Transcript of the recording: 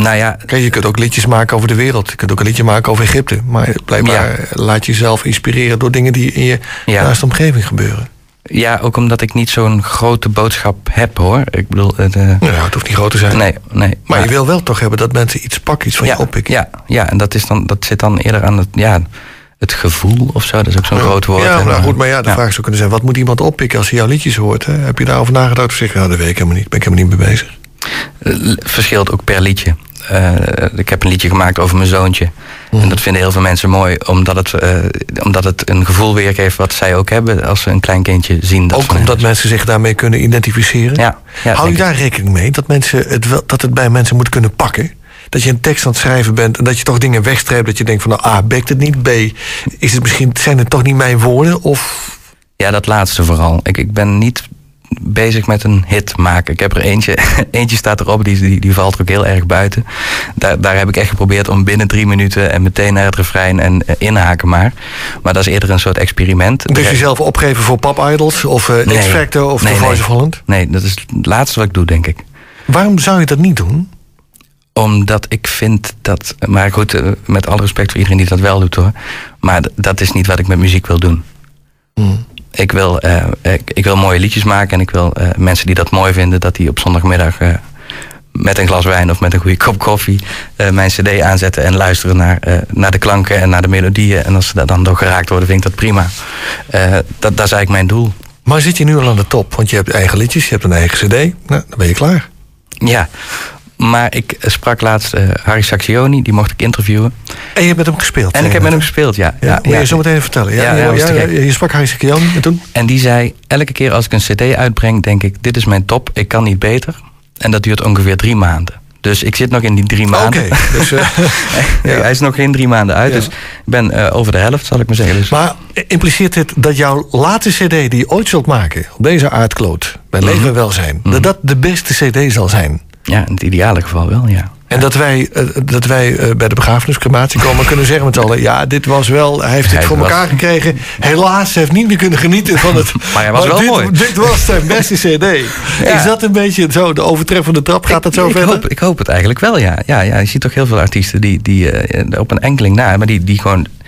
Nou ja, je kunt ook liedjes maken over de wereld. Je kunt ook een liedje maken over Egypte. Maar blijkbaar laat je jezelf inspireren door dingen die in je naaste omgeving gebeuren. Ja, ook omdat ik niet zo'n grote boodschap heb, hoor. Ik bedoel... het hoeft niet groot te zijn. Nee. Maar je wil wel toch hebben dat mensen iets pakken, iets van je oppikken. Ja, en dat zit dan eerder aan het gevoel of zo. Dat is ook zo'n groot woord. Ja, maar goed, de vraag zou kunnen zijn... wat moet iemand oppikken als hij jouw liedjes hoort? Hè? Heb je daarover nagedacht of zeg je... dat weet ik helemaal niet, ben ik helemaal niet mee bezig? Verschilt ook per liedje. Ik heb een liedje gemaakt over mijn zoontje. En dat vinden heel veel mensen mooi, omdat het een gevoel weergeeft wat zij ook hebben als ze een klein kindje zien. Ook omdat mensen zich daarmee kunnen identificeren? Ja, hou je daar rekening mee dat het bij mensen moet kunnen pakken? Dat je een tekst aan het schrijven bent en dat je toch dingen wegstreept, dat je denkt van nou, A, bekt het niet, B, zijn het toch niet mijn woorden? Of... Ja, dat laatste vooral. Ik ben niet bezig met een hit maken. Ik heb er eentje staat erop, die valt er ook heel erg buiten. Daar heb ik echt geprobeerd om binnen 3 minuten en meteen naar het refrein en inhaken maar. Maar dat is eerder een soort experiment. Dus jezelf opgeven voor Pop Idols of X Factor of The Voice of Holland? Nee, dat is het laatste wat ik doe, denk ik. Waarom zou je dat niet doen? Omdat ik vind dat... Maar goed, met alle respect voor iedereen die dat wel doet, hoor. Maar dat is niet wat ik met muziek wil doen. Ik wil mooie liedjes maken en ik wil mensen die dat mooi vinden, dat die op zondagmiddag met een glas wijn of met een goede kop koffie mijn cd aanzetten en luisteren naar de klanken en naar de melodieën. En als ze daar dan door geraakt worden, vind ik dat prima. Dat is eigenlijk mijn doel. Maar zit je nu al aan de top? Want je hebt eigen liedjes, je hebt een eigen cd. Nou, dan ben je klaar. Ja, maar ik sprak laatst Harry Sacksioni, die mocht ik interviewen. En je hebt met hem gespeeld? En ik heb met hem gespeeld, ja. Wil je zo meteen even vertellen? Je sprak Harry Sacksioni en toen? En die zei, elke keer als ik een cd uitbreng, denk ik, dit is mijn top, ik kan niet beter. En dat duurt ongeveer 3 maanden. Dus ik zit nog in die 3 maanden. Oké. Dus, hij is nog geen 3 maanden uit, dus ik ben over de helft, zal ik maar zeggen. Dus. Maar impliceert dit dat jouw laatste cd die je ooit zult maken, op deze aardkloot, bij Leven en Welzijn, dat de beste cd zal zijn? Ja, in het ideale geval wel, ja. En dat wij bij de begrafeniscrematie komen kunnen zeggen met z'n allen, ja, dit was wel, hij heeft dit voor elkaar gekregen. Helaas, hij heeft niet meer kunnen genieten van het. Maar hij was wel mooi. Dit was zijn beste cd. Ja. Is dat een beetje zo, de overtreffende trap? Gaat dat zo verder? Ik hoop het eigenlijk wel, ja. Ja, je ziet toch heel veel artiesten die op een enkeling na, maar die gewoon